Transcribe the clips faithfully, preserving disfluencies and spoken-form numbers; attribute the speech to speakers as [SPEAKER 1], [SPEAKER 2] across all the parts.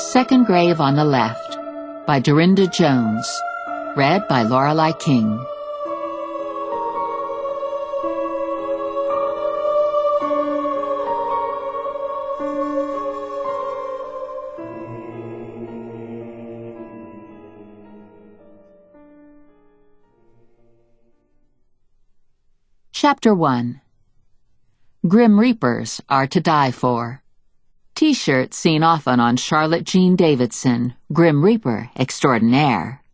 [SPEAKER 1] Second Grave on the Left by Dorinda Jones. Read by Lorelei King. Chapter one. Grim Reapers are to die for. T-shirt seen often on Charlotte Jean Davidson, Grim Reaper extraordinaire.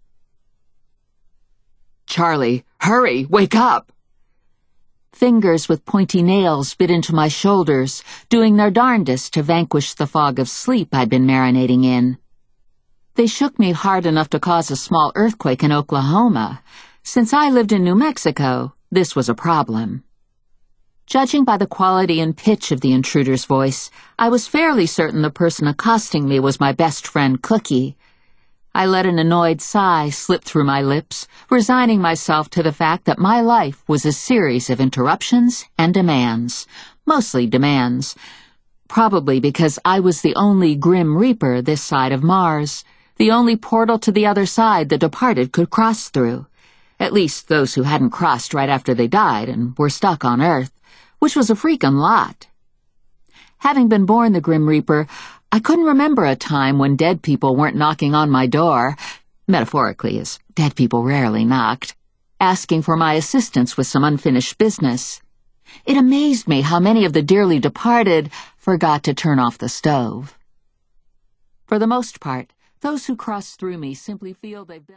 [SPEAKER 2] Charlie, hurry, wake up!
[SPEAKER 1] Fingers with pointy nails bit into my shoulders, doing their darndest to vanquish the fog of sleep I'd been marinating in. They shook me hard enough to cause a small earthquake in Oklahoma. Since I lived in New Mexico, this was a problem. Judging by the quality and pitch of the intruder's voice, I was fairly certain the person accosting me was my best friend Cookie. I let an annoyed sigh slip through my lips, resigning myself to the fact that my life was a series of interruptions and demands, mostly demands, probably because I was the only Grim Reaper this side of Mars, the only portal to the other side the departed could cross through, at least those who hadn't crossed right after they died and were stuck on Earth, which was a freakin' lot. Having been born the Grim Reaper, I couldn't remember a time when dead people weren't knocking on my door, metaphorically, as dead people rarely knocked, asking for my assistance with some unfinished business. It amazed me how many of the dearly departed forgot to turn off the stove. For the most part, those who cross through me simply feel they've been